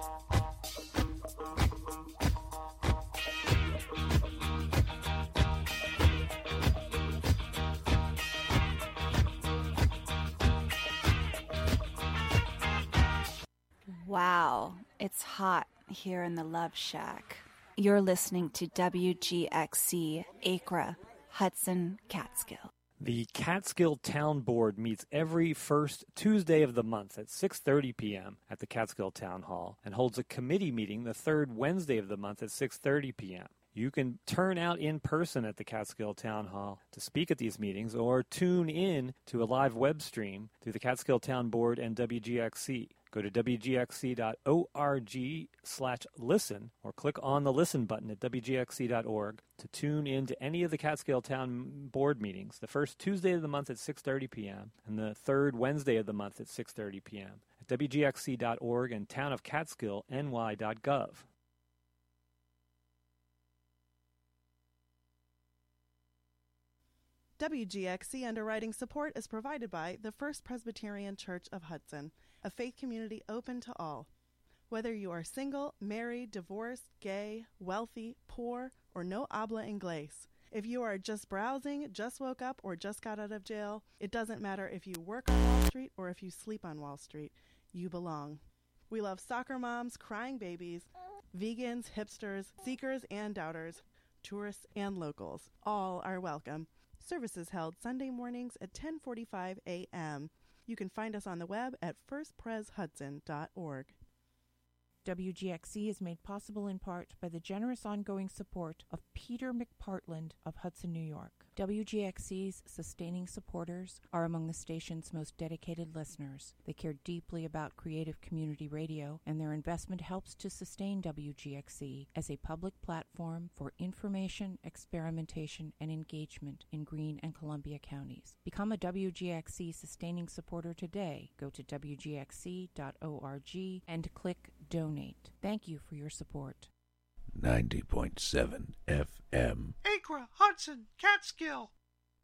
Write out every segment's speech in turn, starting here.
Wow, it's hot here in the Love Shack. You're listening to WGXC Acra, Hudson, Catskill. The Catskill Town Board meets every first Tuesday of the month at 6:30 p.m. at the Catskill Town Hall and holds a committee meeting the third Wednesday of the month at 6:30 p.m. You can turn out in person at the Catskill Town Hall to speak at these meetings or tune in to a live web stream through the Catskill Town Board and WGXC. Go to wgxc.org/listen or click on the listen button at wgxc.org to tune in to any of the Catskill Town Board meetings, the first Tuesday of the month at 6:30 p.m. and the third Wednesday of the month at 6:30 p.m. at wgxc.org and townofcatskillny.gov. WGXC underwriting support is provided by the First Presbyterian Church of Hudson, a faith community open to all. Whether you are single, married, divorced, gay, wealthy, poor, or no habla inglés, if you are just browsing, just woke up, or just got out of jail, it doesn't matter if you work on Wall Street or if you sleep on Wall Street, you belong. We love soccer moms, crying babies, vegans, hipsters, seekers and doubters, tourists and locals. All are welcome. Services held Sunday mornings at 10:45 a.m. You can find us on the web at firstpreshudson.org. WGXC is made possible in part by the generous ongoing support of Peter McPartland of Hudson, New York. WGXC's sustaining supporters are among the station's most dedicated listeners. They care deeply about creative community radio, and their investment helps to sustain WGXC as a public platform for information, experimentation, and engagement in Greene and Columbia counties. Become a WGXC sustaining supporter today. Go to wgxc.org and click Donate. Thank you for your support. 90.7 FM. Acra, Hudson, Catskill.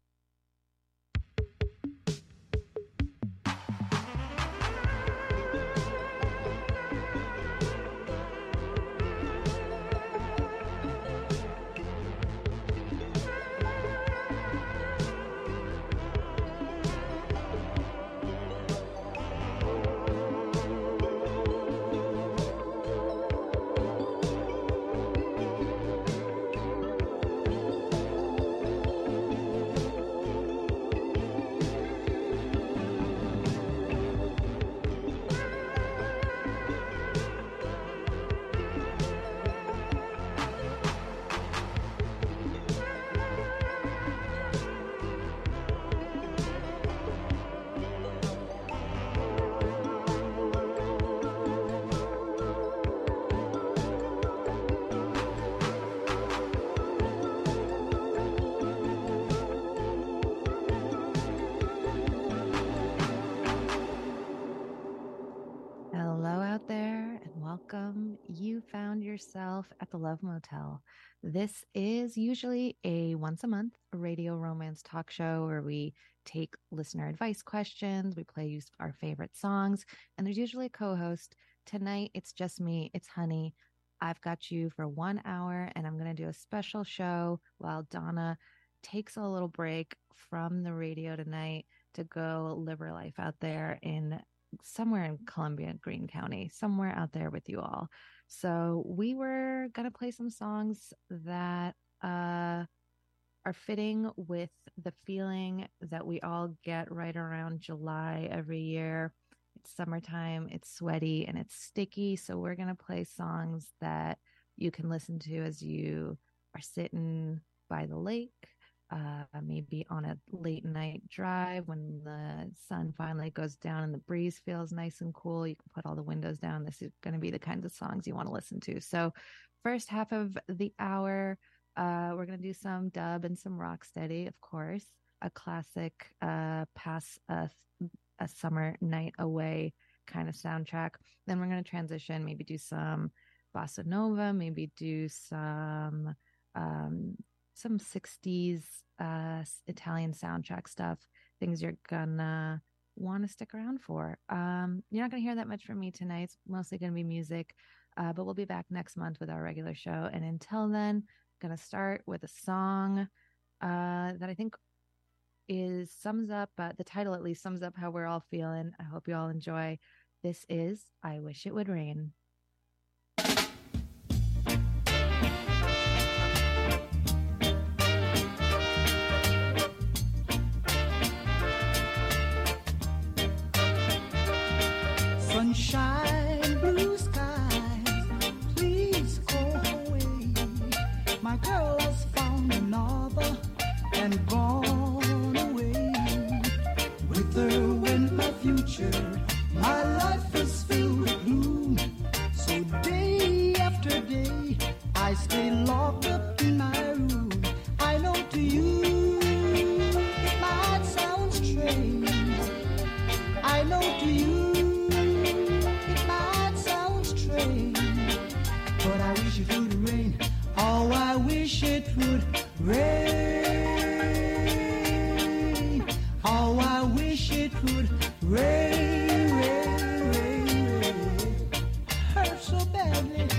You found yourself at the Love Motel. This is usually a once a month radio romance talk show where we take listener advice questions, we play our favorite songs, and there's usually a co-host. Tonight, it's just me. It's Honey. I've got you for 1 hour, and I'm going to do a special show while Donna takes a little break from the radio tonight to go live her life out there in somewhere in Columbia, Greene County, somewhere out there with you all. So we were going to play some songs that are fitting with the feeling that we all get right around July every year. It's summertime, it's sweaty, and it's sticky. So we're going to play songs that you can listen to as you are sitting by the lake, maybe on a late night drive when the sun finally goes down and the breeze feels nice and cool. You can put all the windows down. This is going to be the kinds of songs you want to listen to. So first half of the hour, we're going to do some dub and some rocksteady, of course, a classic pass a summer night away kind of soundtrack. Then we're going to transition, maybe do some bossa nova, maybe do some 60s Italian soundtrack stuff, things you're gonna want to stick around for. You're not going to hear that much from me tonight. It's mostly going to be music, but we'll be back next month with our regular show. And until then, I'm going to start with a song that I think sums up, the title at least sums up how we're all feeling. I hope you all enjoy. This is I Wish It Would Rain. Sunshine, blue skies, please go away. My girl has found another and gone away. With her went my future, my life is filled with gloom. So day after day, I stay locked up in my room. I know to you, it might sound strange. I know to you, but I wish it would rain. Oh, I wish it would rain. Oh, I wish it would rain, rain, rain, rain. Hurt so badly.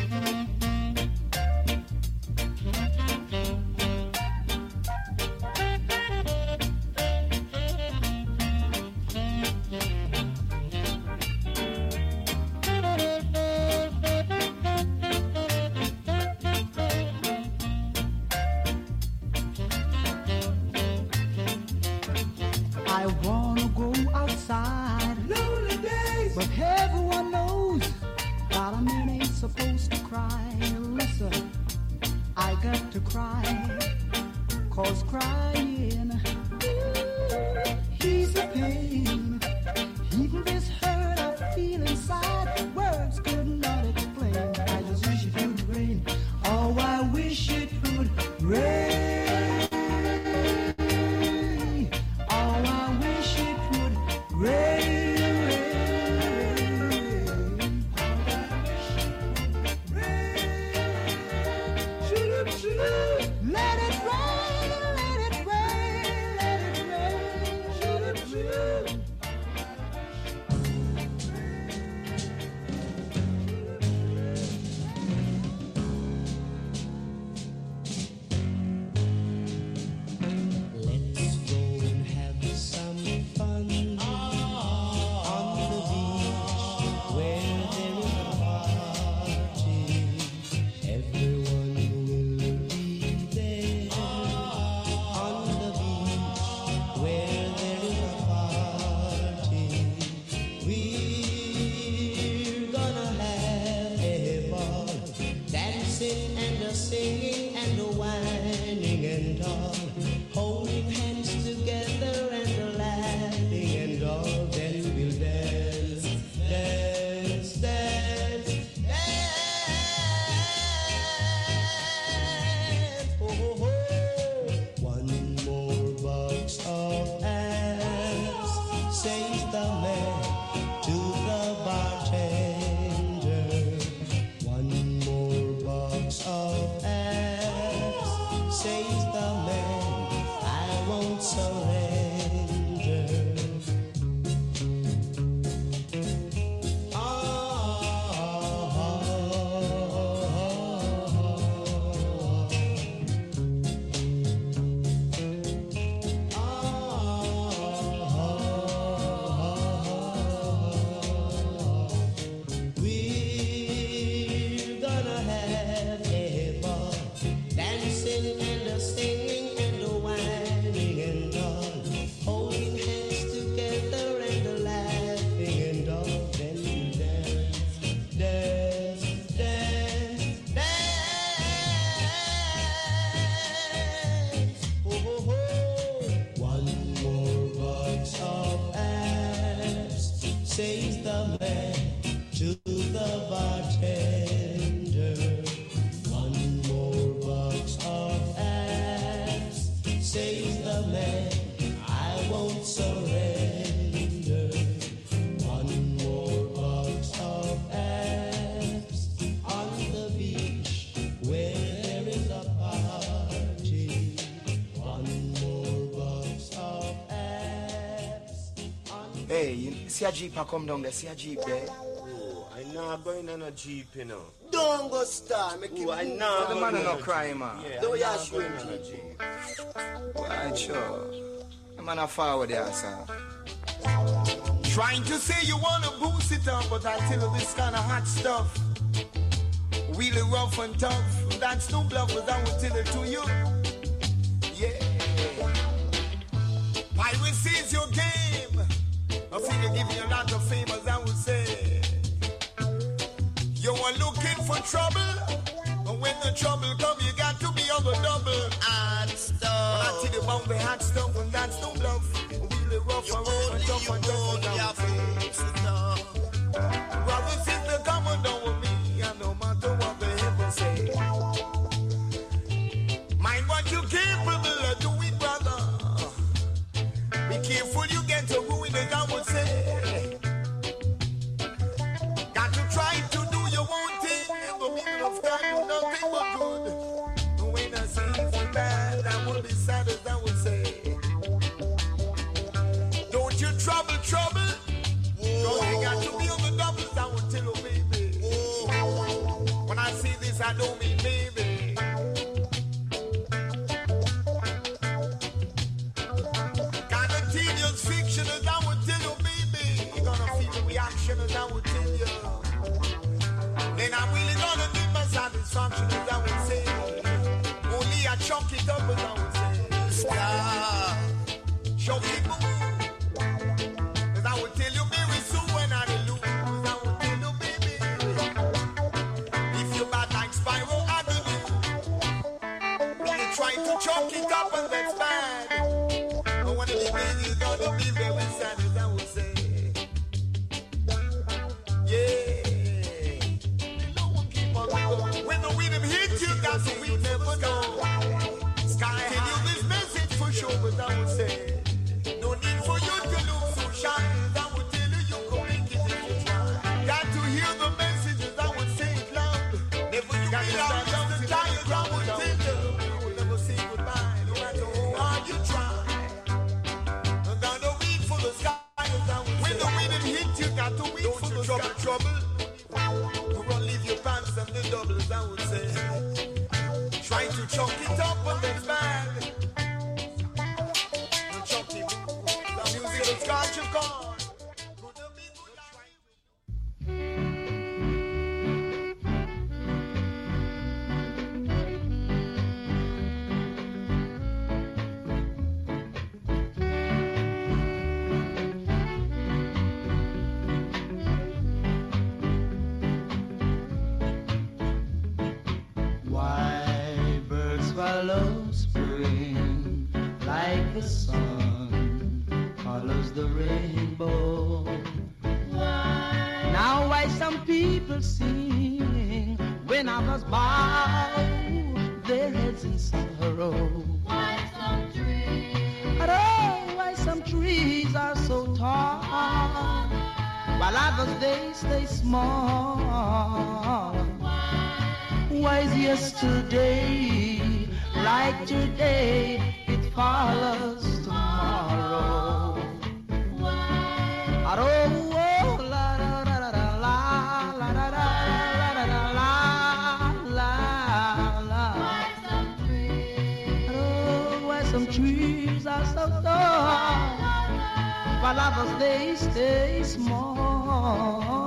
I wanna go outside, lonely days, but everyone knows that a man ain't supposed to cry. Listen, I got to cry, 'cause crying is a pain. Even this hurt I feel inside, words could not explain. I just wish it would rain. Oh, I wish it would rain. Says the man, I won't Hey, you see a Jeep a come down there? See a Jeep there? Oh, I not going on a Jeep, you know. Don't go start. Make I know. the man no cry, man. Yeah, don't you going on a Jeep. Right, sure. The man a forward there, sir. Trying to say you wanna boost it up, but I tell you this kind of hot stuff. Really rough and tough. That's no bluff, but I will tell it to you. Yeah. Piracy is your game. I think I give you a lot of fame, as I would say. You are looking for trouble, and when the trouble comes, you got to be on the double. Hot stuff. When I tell you about the hot stuff, and that's no bluff. Really rough and rough and tough and tough, as I would say. Brothers, if they come on down with me, and no matter what the heaven say, mind what you capable of doing, brother. Be careful you get to ruin it, I would say. Got to try to do your own thing, and the meaning of time do nothing but good. When I see anything bad, I will be sad, as I would say. Don't you trouble. Cause you got to be on the doubles, I will tell you, baby. When I see this, I don't mean baby. Kind of tedious fiction, as I would tell you, baby. You're gonna feel the reaction, as I would tell you. Then I'm really gonna need my satisfaction, as I would say. Only I chunk it up, as I would say. Stop. Choke it, boo. As I would tell you, very soon when I lose, I would tell you, baby. If you're bad like Spiral Avenue, you try to choke it up and that's bad. But one of the days you're gonna be very sad, as I would say. Yeah. No one keep on going. When the rhythm hits you, got to we never know. Sky tell you this message for sure, but I would say. No need for you to look so shy. I would tell you, you can make it if you try. Got to hear the messages, I would say it loud. Never you got be loud, the diagram would tell you. You will never say goodbye, no matter how hard you try. And got to wait for the sky, as I would say. When the rhythm hit, you got to wait for the trouble. You won't leave your pants and the doubles, I would say. Try to chunk it up, but that's bad. Music got you gone. Why birds follow spring like the sun follows the rainbow. Now why some people sing when others bow their heads in sorrow? Why some trees are so tall while others they stay small? Why is yesterday like today? It follows tomorrow. Why some trees are so tall while others they stay small?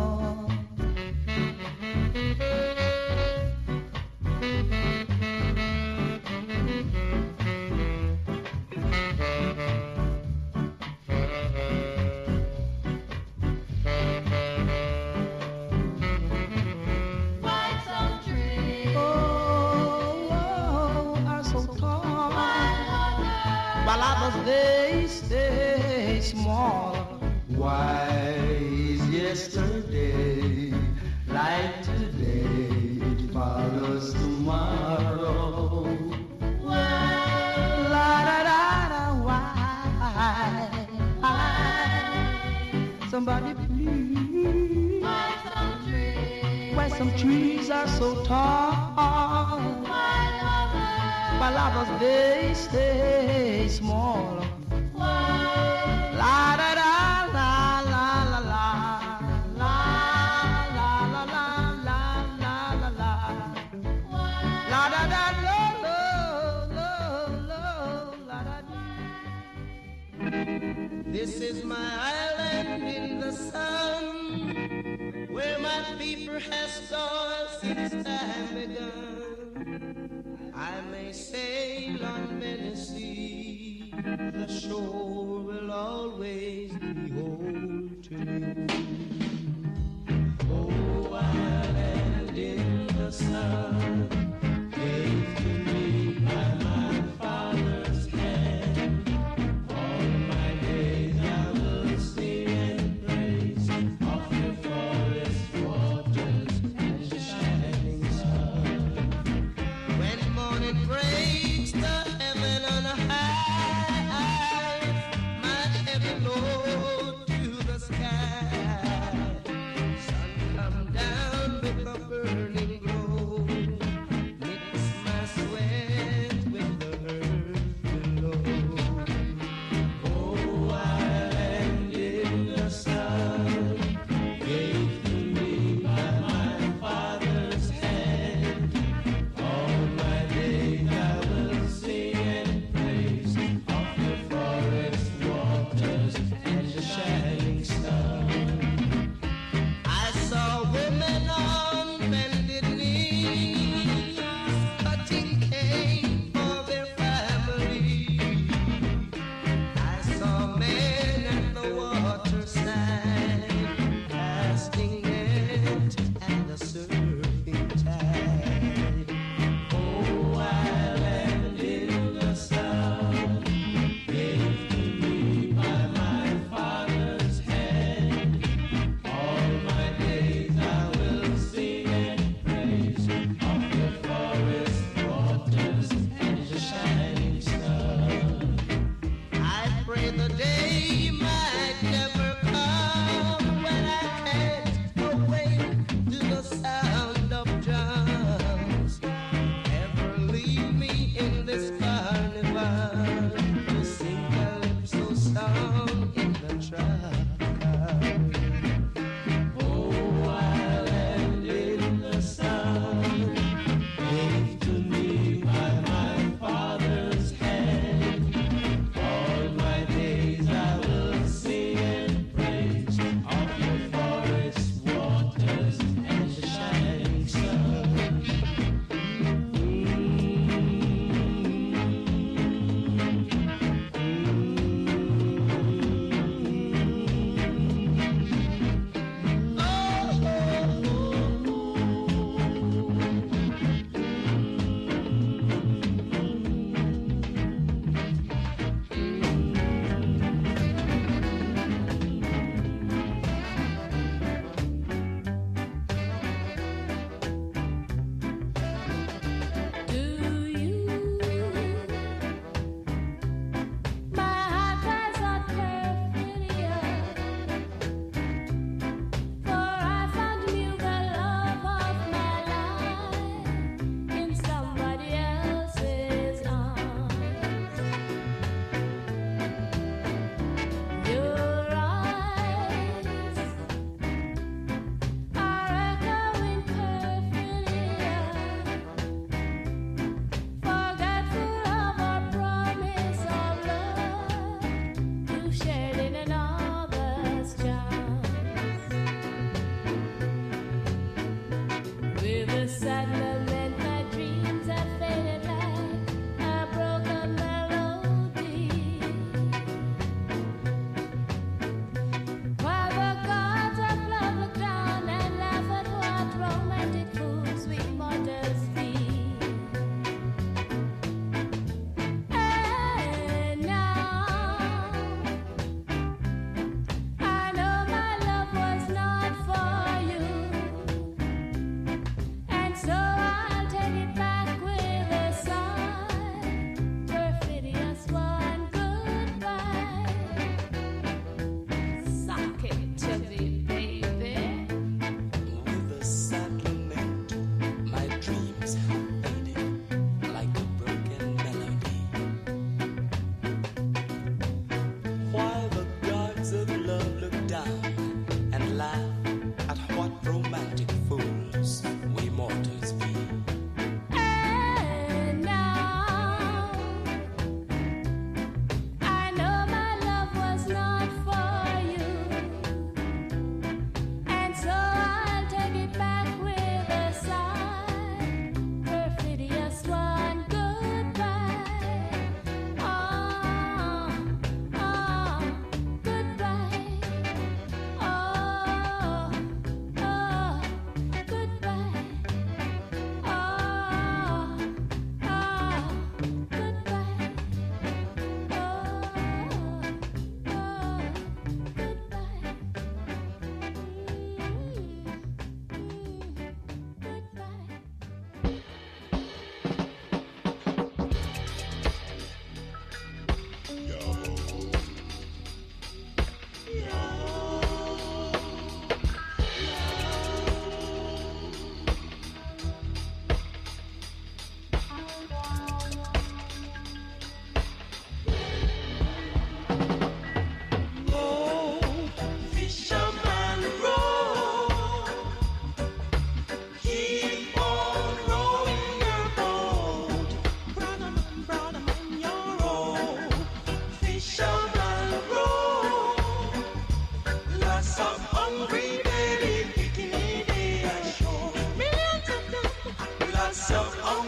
They stay small. Why is yesterday like today? It follows tomorrow. Why? La da da da. Why? Somebody please. Why some trees are so tall? While others they stay small. La da da la This is my island in the sun, where my people has stored since time begun. I may sail on many seas, the shore will always be home to me. Oh, island in the sun, gave to me by my father's hand. All my days I will sing and praise of your forest waters and shining sun. When morning breaks the heaven on high, my heavy load to the sky.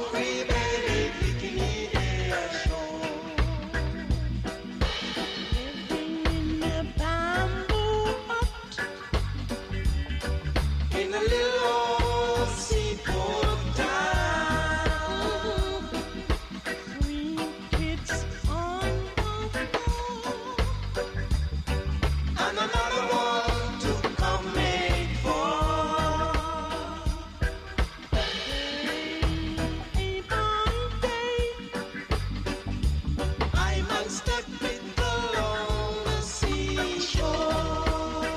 hungry belly bikini they are show. Living in a bamboo hut in a little old seaport town. 3 kids on the floor and another one to come make for. Day by day, I'm unstuck with along the seashore.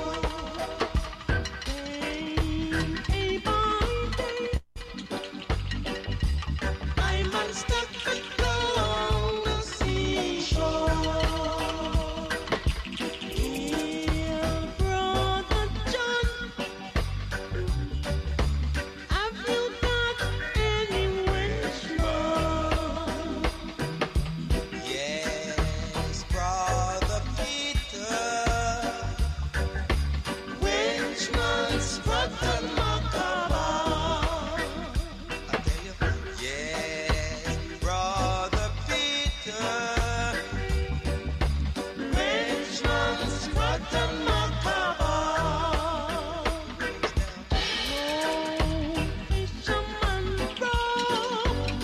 Day by day, I'm unstuck with along the seashore. Dear brother John, have you got any winch more? Yes, brother Peter, Winchman's brother Macabre. I tell you, yes, brother Peter, Winchman's brother Macabre. Fisherman row,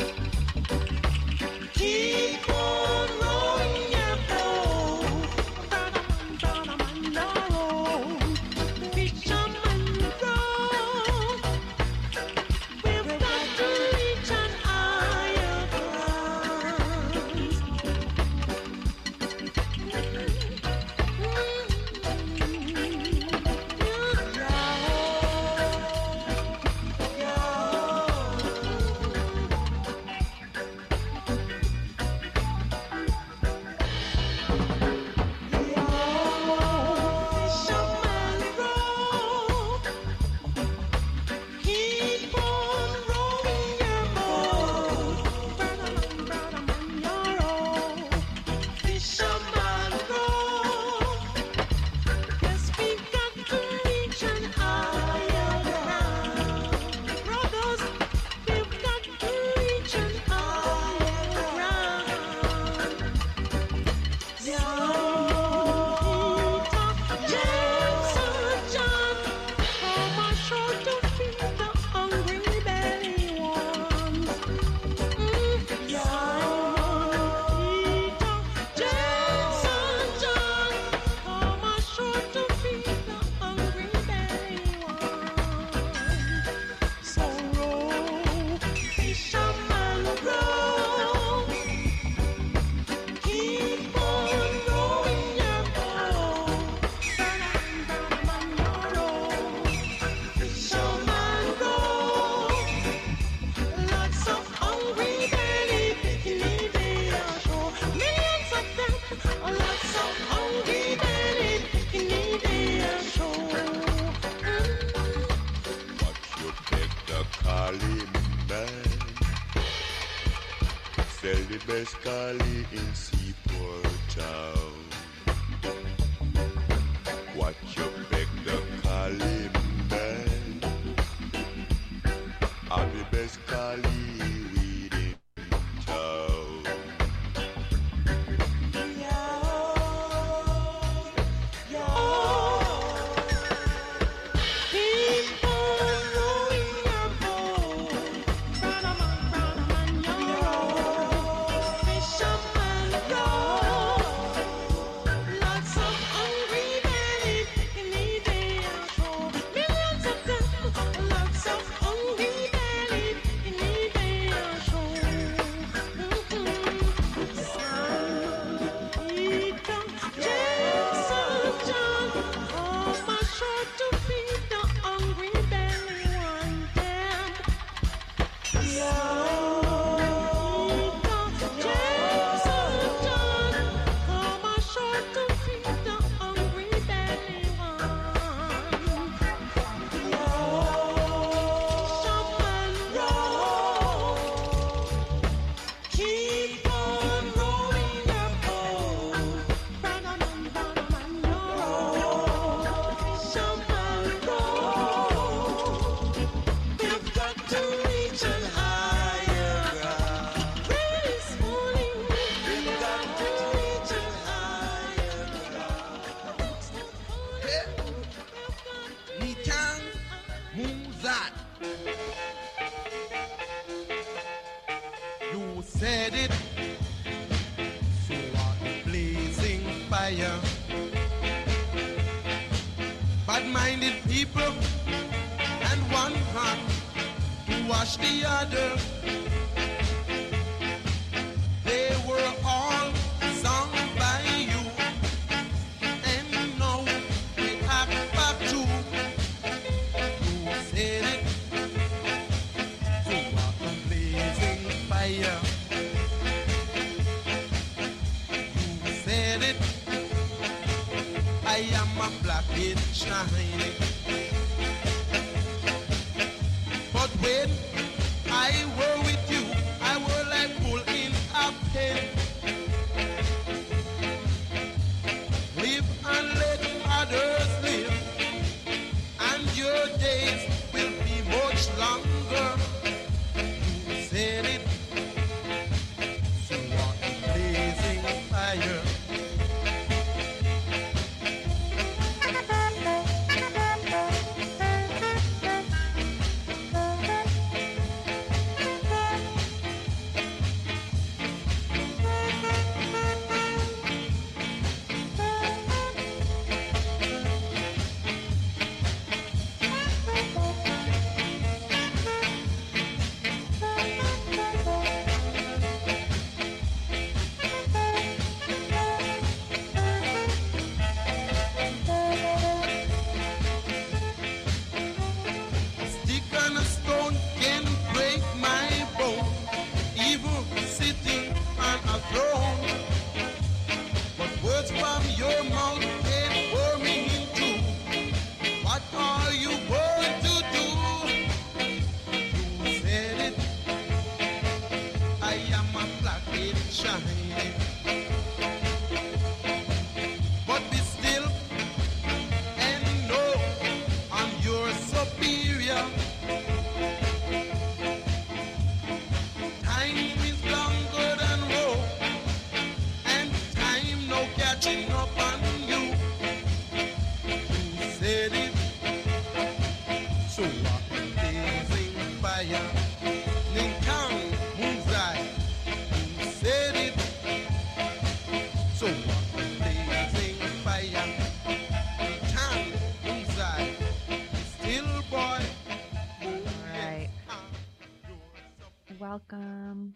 keep on rowing your boat. Brother man, row. Fisherman row, we've got to reach an higher Fisherman row, keep on rowing your boat. Brother man, row. Fisherman row, yes, we've got to reach an higher ground. Brothers, we've got to reach an higher ground. James or John, come ashore to feed the hungry belly ones. James or John, come ashore to feed the hungry belly ones. So row, fisherman row, keep on rowing your boat. Brother man, row. Fisherman row, lots of hungry belly bikini they are show. Millions of them, lots of hungry belly bikini they are show. But you beg the calling man. Sell the best collie in Seaport Town. What you beg the calling man. Are the best collie weed in town. Keep on rowing your boat. Brother man, row. Fisherman row, lots of hungry belly You said it. So are the blazing fire. Bad-minded people and one hand to wash the other. They were all sung by you, and now we act back to. You said it. So are the blazing fire. You said it. I am a black-head shining. But when I were with you, I were like bull in a pen. Live and let others live, and your days will be much longer. You said it. So what a blazing fire. Stick and a stone can break my bone, even sitting on a throne. But words from your mouth can pour me into. What are you going to do? You said it. I am a black-head shining. But be still and know I'm your superior. Time is longer than rope, and time no catching up on you. You said it. So what a blazing fire. Ninkang Muzai. You said it. So what a blazing fire. Ninkang Muzai. Still boy. All right. Welcome.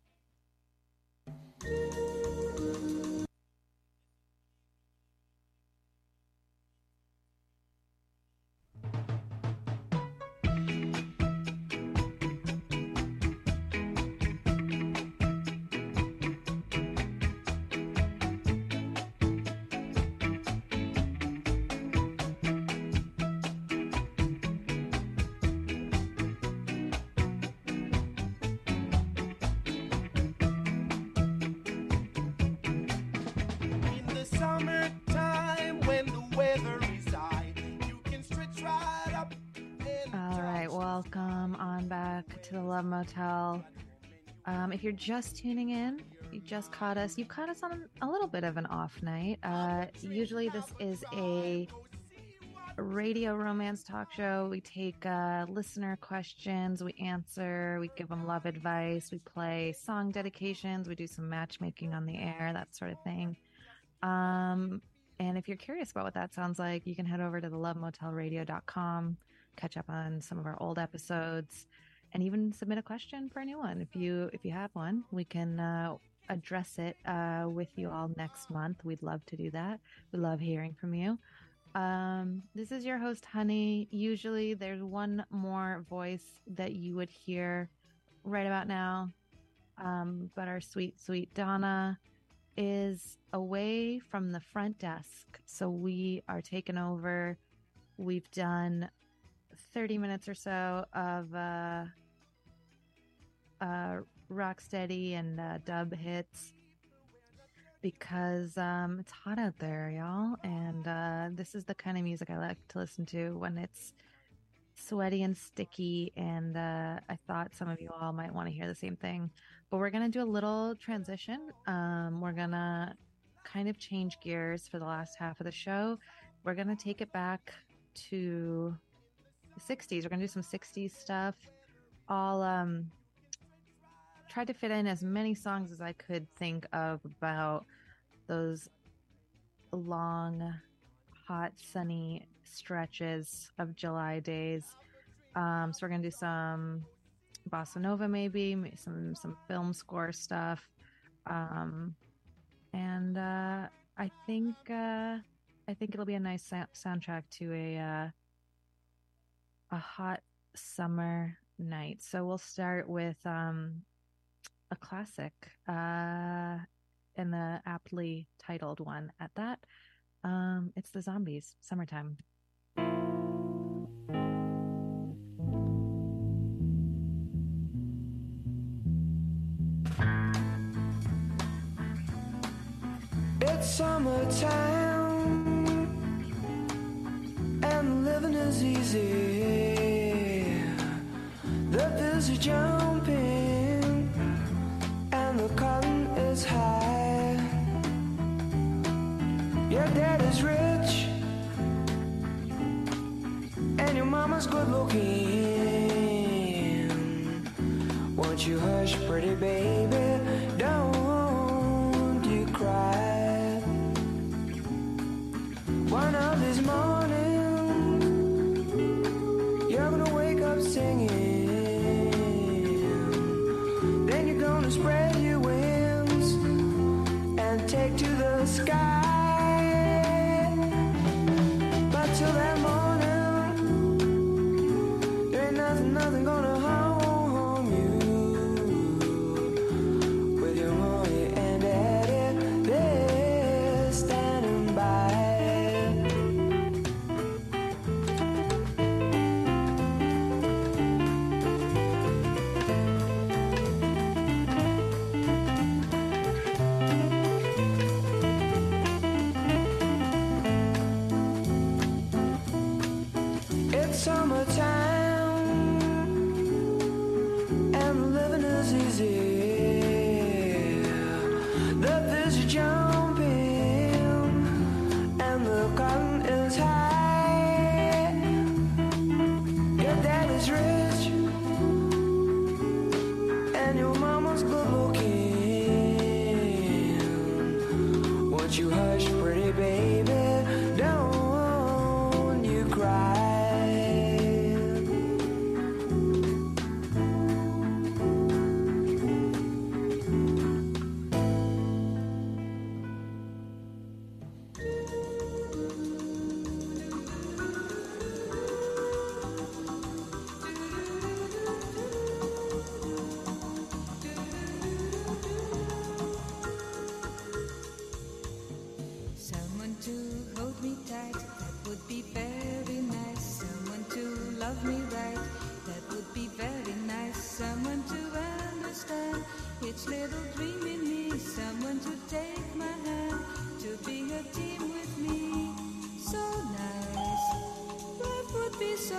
In the summertime when the weather is high, you can stretch right up. All right, welcome on back to the Love Motel. If you're just tuning in, you just caught us. You caught us on a little bit of an off night. Usually, this is a radio romance talk show. We take listener questions, we answer, we give them love advice, we play song dedications, we do some matchmaking on the air, that sort of thing. And if you're curious about what that sounds like, you can head over to thelovemotelradio.com, catch up on some of our old episodes, and even submit a question for a new one. If you have one, we can address it with you all next month. We'd love to do that. We love hearing from you. This is your host, Honey. Usually there's one more voice that you would hear right about now. But our sweet, sweet Donna is away from the front desk. So we are taking over. We've done 30 minutes or so of rocksteady and dub hits because it's hot out there, y'all, and this is the kind of music I like to listen to when it's sweaty and sticky, and I thought some of you all might want to hear the same thing. But we're going to do a little transition. We're going to kind of change gears for the last half of the show. We're going to take it back to the 60s. We're going to do some 60s stuff, all tried to fit in as many songs as I could think of about those long, hot, sunny stretches of July days. So we're gonna do some bossa nova, maybe some film score stuff, and I think it'll be a nice soundtrack to a hot summer night. So we'll start with a classic, and the aptly titled one at that. It's the Zombies, Summertime. It's summertime and living is easy. The bills are jumping and the cotton is high. Your dad is rich and your mama's good looking. Won't you hush, pretty baby, don't you cry. One of these mornings you're gonna wake up singing. Then you're gonna spread your wings and take to the sky. But till that morning, there ain't nothing gonna harm you. With your mommy and daddy, they're standing by. Summertime and living is easy. The fish are jumping and the cotton is high. Your dad is rich and your mama's good looking. Won't you hush, pretty baby, don't you cry. Someone to hold me tight, that would be very nice. Someone to love me right, that would be very nice. Someone to understand each little dream in me. Someone to take my hand, to be a team with me. So nice, life would be so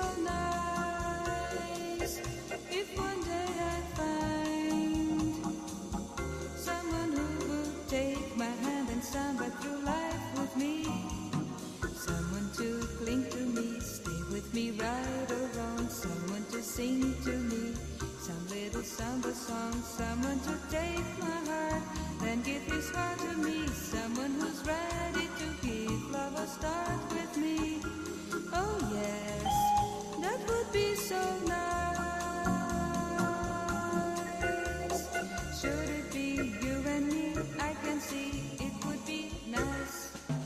nice if one day I find someone who would take my hand and samba through life with me. Someone to cling to me, stay with me right or wrong. Someone to sing to me some little samba song. Someone to take my heart, then give his heart to me. Someone who's ready to give love a start with me. Oh yes, that would be so nice. Should it be you and me, I can see it would be nice.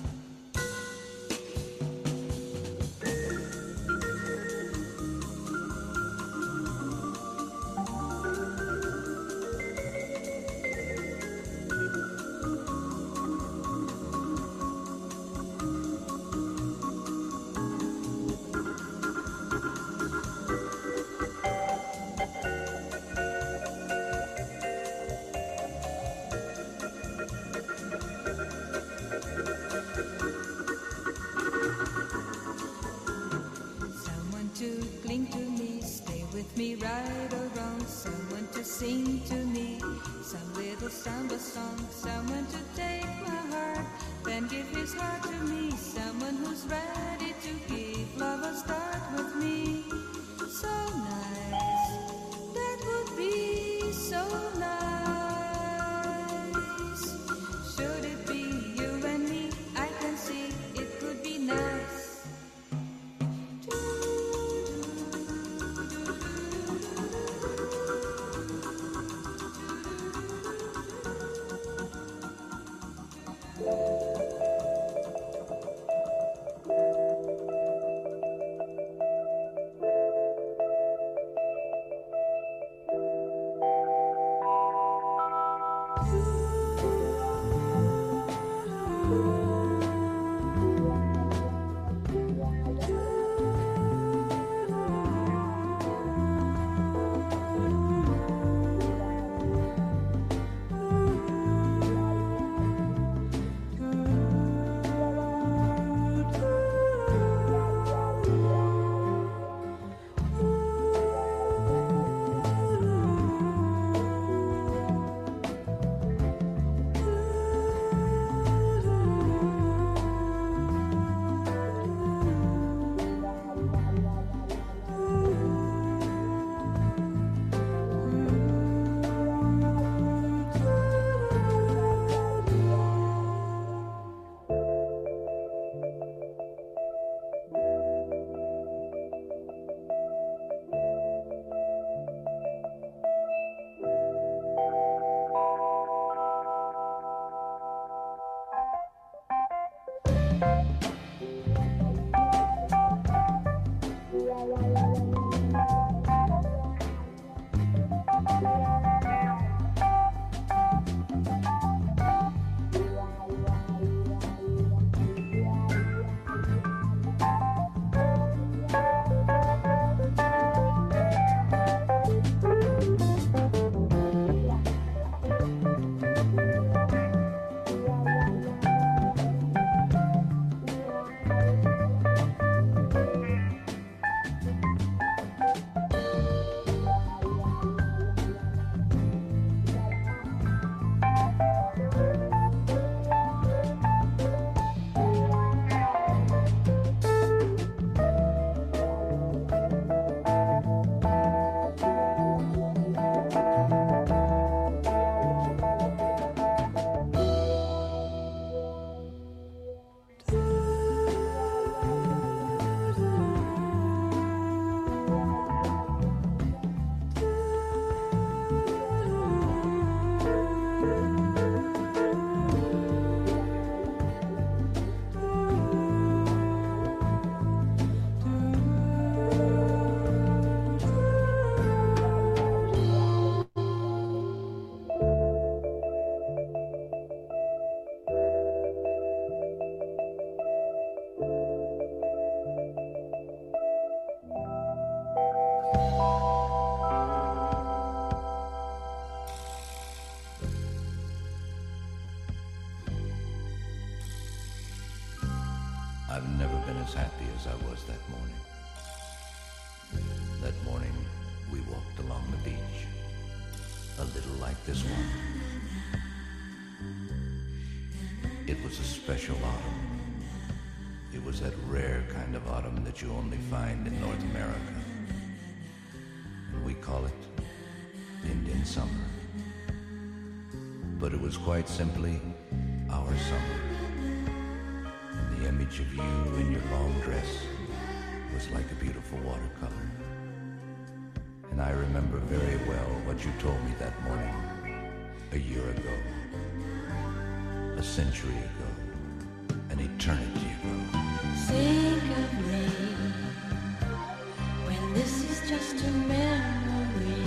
Someone to cling to me, stay with me right or wrong. Someone to sing to me some little samba song. Someone to take my heart, then give his heart to me. Someone who's ready to give love a start with me. So nice, that would be so nice. as happy as I was that morning. That morning, we walked along the beach, a little like this one. It was a special autumn. It was that rare kind of autumn that you only find in North America. And we call it Indian summer. But it was quite simply our summer. And the image of you in your long dress was like a beautiful watercolor. And I remember very well what you told me that morning, a year ago, a century ago, an eternity ago. Think of me when this is just a memory.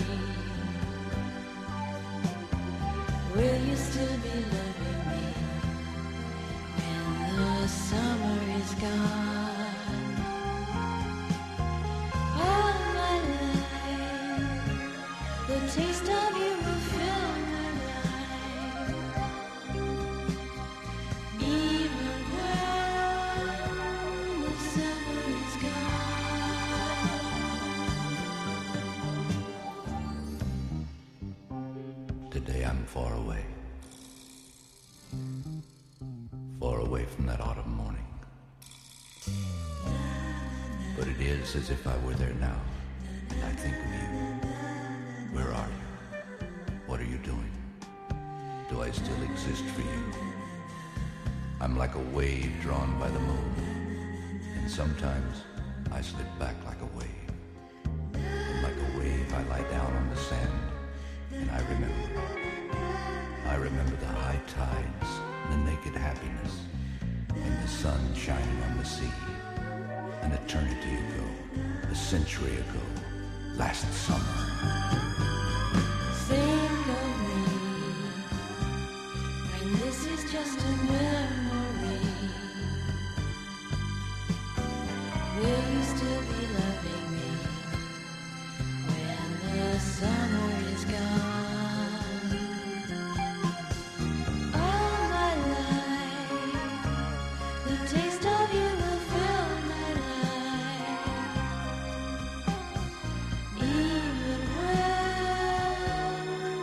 Will you still be loving me when the summer is gone? All my life, the taste of you will fill my life. Even when the summer is gone. Today I'm far away. Far away from that autumn morning. But it is as if I were there now, and I think of you. Where are you? What are you doing? Do I still exist for you? I'm like a wave drawn by the moon, and sometimes I slip back like a wave. And like a wave I lie down on the sand, and I remember the high tides, the naked happiness, and the sun shining on the sea. An eternity ago, a century ago, last summer. Think of me when this is just a memory. Will you still be loving me when the summer is gone? All my life, the taste of you will fill my life. Even when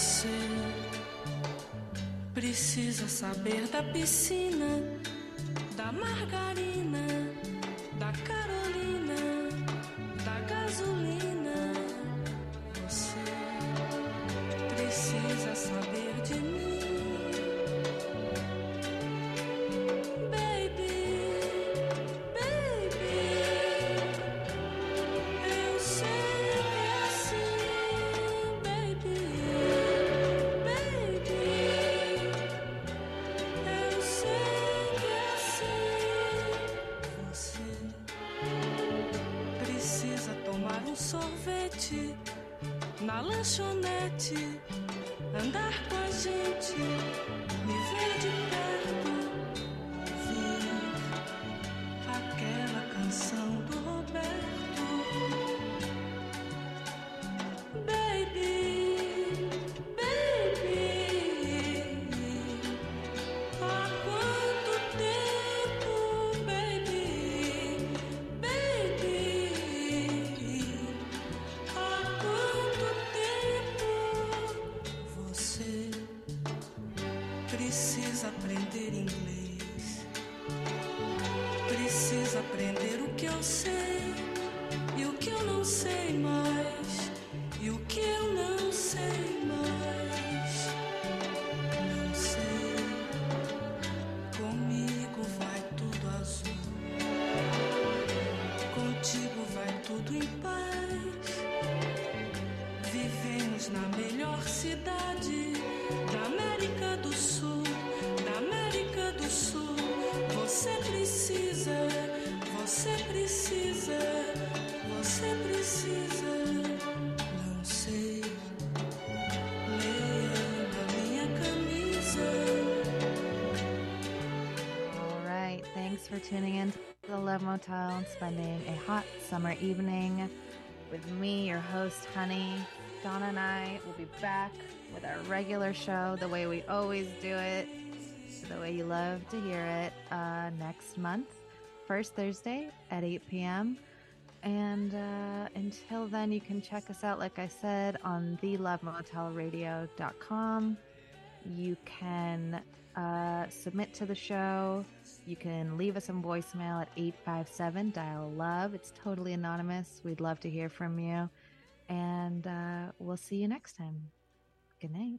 Você precisa saber da piscina, da margarina, da Carolina, da gasolina. Você precisa saber de mim. Sorvete na lanchonete, andar com a gente, me ver de perto, ouvir aquela canção do Roberto. Baby, baby, há quanto tempo, baby, baby. Precisa aprender inglês, precisa aprender o que eu sei e o que eu não sei mais, e o que eu não sei mais. Não sei, comigo vai tudo azul, contigo vai tudo em paz. Vivemos na melhor cidade da América do Sul, da América do Sul. Você precisa, você precisa, você precisa. Não sei, leia a minha camisa. All right, thanks for tuning in to the Love Motel and spending a hot summer evening with me, your host, Honey. Donna and I will be back with our regular show, the way we always do it, the way you love to hear it, next month, first Thursday at 8 p.m. And until then, you can check us out, like I said, on thelovemotelradio.com. You can submit to the show. You can leave us a voicemail at 857 dial love. It's totally anonymous. We'd love to hear from you. And we'll see you next time. Good night.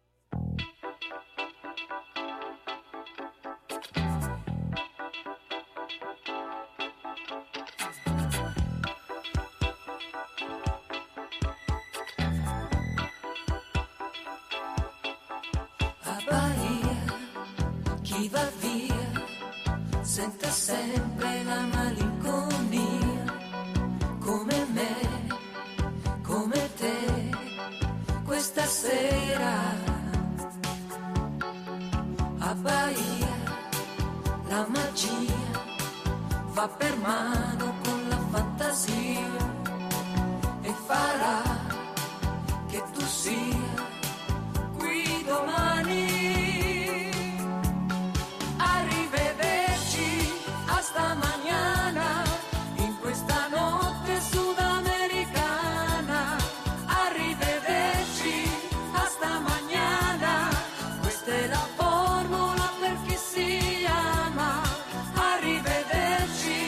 A Bahia, chi va via, sente sempre la malinconia, come me, come te, questa sera. A Bahia, la magia va per mano con la fantasia e farà che tu sia qui domani. Arrivederci, hasta mañana, in questa notte sudamericana. Arrivederci, hasta mañana, questa è la formula per chi si ama. Arrivederci.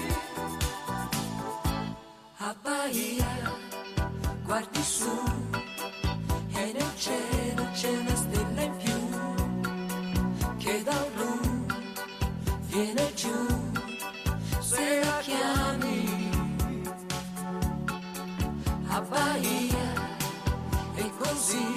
A Bahia, guardi su e nel cielo c'è una stella in più che dal blu viene giù se la chiami. A Bahia è così